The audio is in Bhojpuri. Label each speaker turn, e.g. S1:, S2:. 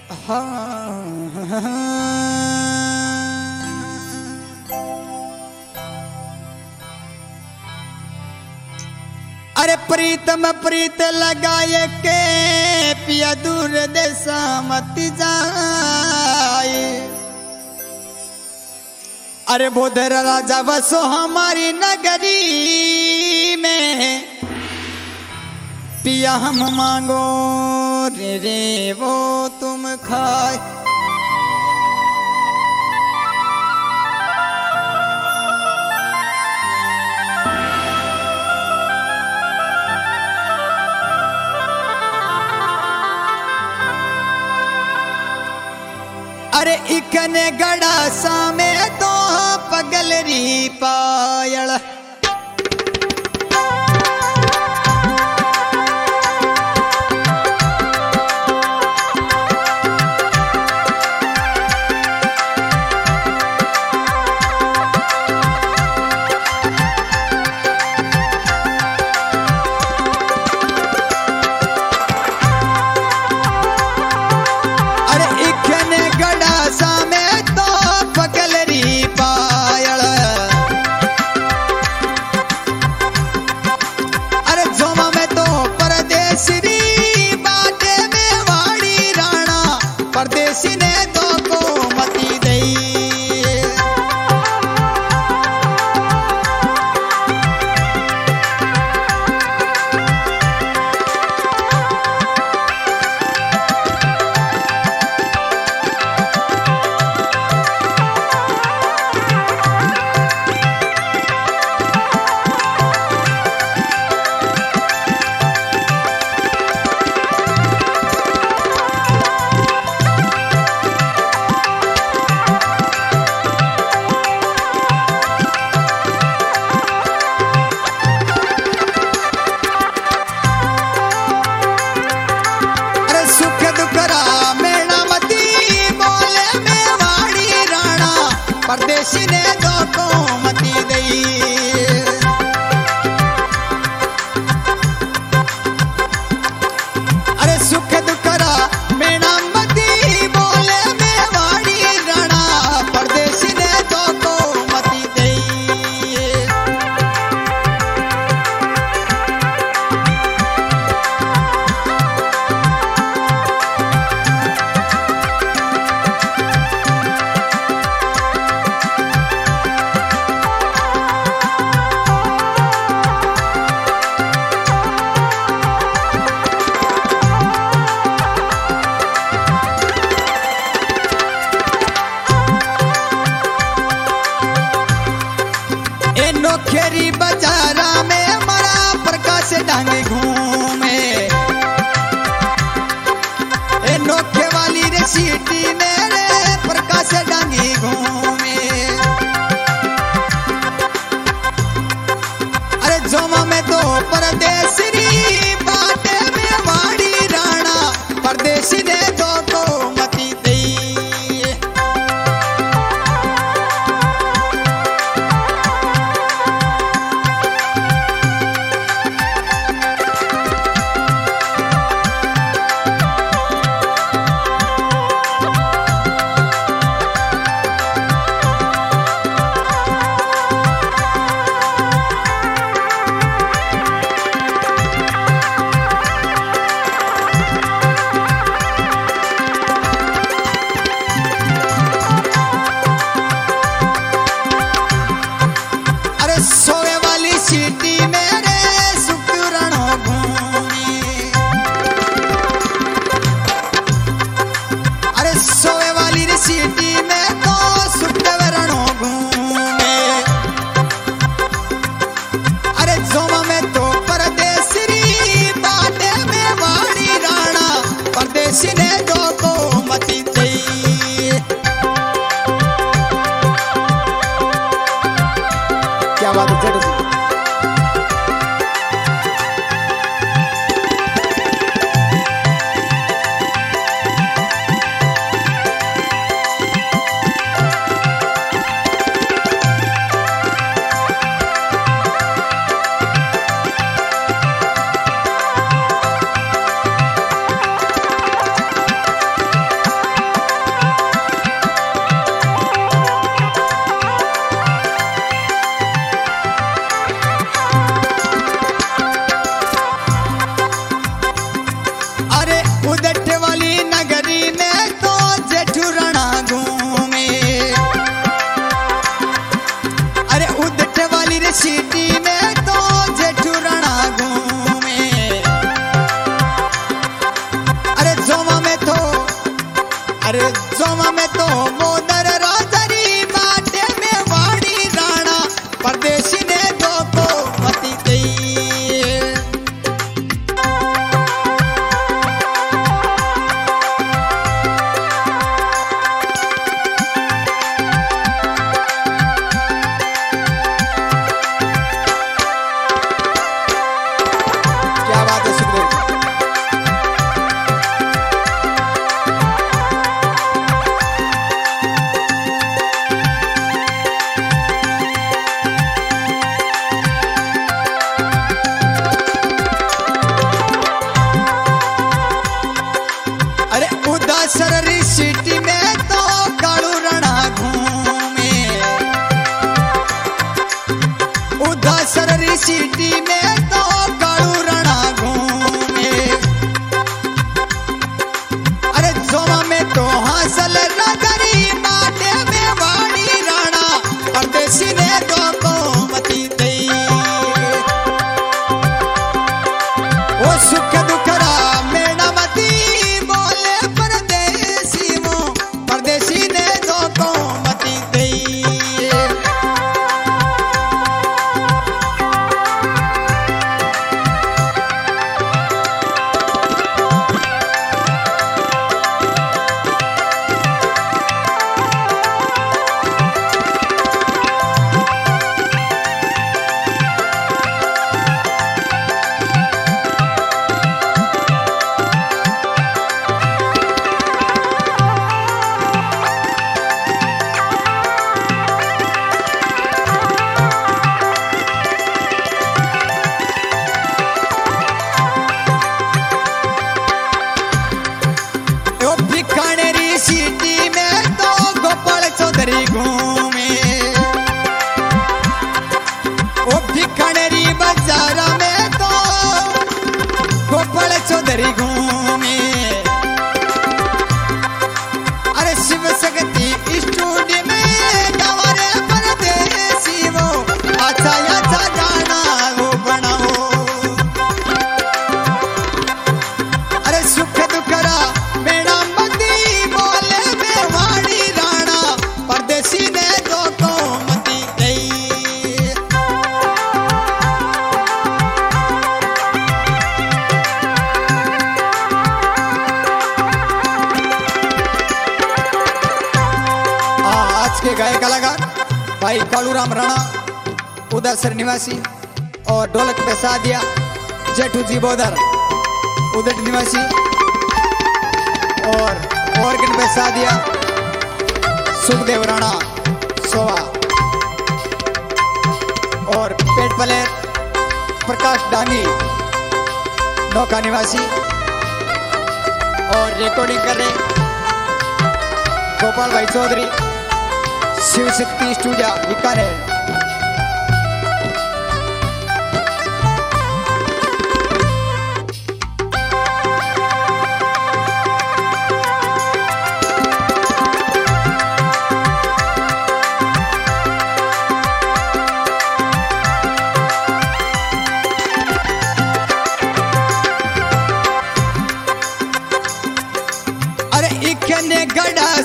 S1: अरे प्रीतम प्रीत लगाए के पिया दूर देशा मत जाए। अरे बोधर राजा बसो हमारी नगरी में, पिया हम मांगो रे रे वो तुम खाए। अरे इकने गड़ा सामे तो पगलरी पायल। परदेसी ने दो को मती दई। अरे सुख दुखरा मेरा मती बोले में वाड़ी राणा, परदेसी ने दो को मती दई। नोखेरी बाजारा में मरा प्रकाश डांगे घूमे। ए नोखे वाली रे सीटी मेरे प्रकाश डांगी घूमे। अरे जोमा में तो परदेसी बाटे में वाड़ी राणा, परदेसी ने दो को मती दी। अरे जोमा में तो मोदर राजरी बाटे में वाड़ी राणा परदेसी ने दो को मती दई क्या बात है सुखदेव सररी सिटी में तो कालू रणा घूमे उदा सररी सिटी में तो कालू रणा घूमे अरे जोमा में तो हासिल नगरी बाटे में वाड़ी राणा परदेसी ने दो को मती दई ओ सुख दुखरा मेणा मती परदेसी ने दो को मती दई सिटी में तो गोपाल चौधरी घूमे ओ भिखानेरी बाजार में तो गोपाल चौधरी घूमे अरे शिव शक्ति स्टूडियो में गवारे परदेसी वो अच्छा अच्छा गाना वो बनाओ अरे सुख दुखरा मेरा परदेसी ने दो को मती दई आज के गायक कलाकार भाई कालूराम राणा उदयसर निवासी और ढोलक पे सादिया जेठू जी बोदर उदट निवासी और ऑर्गन पे सादिया सुखदेव राणा सोवा और पेट प्लेयर प्रकाश डांगी नौका निवासी और रिकॉर्डिंग कर रहे गोपाल भाई चौधरी शिव शक्ति स्टूडियो बीकानेर गड़ा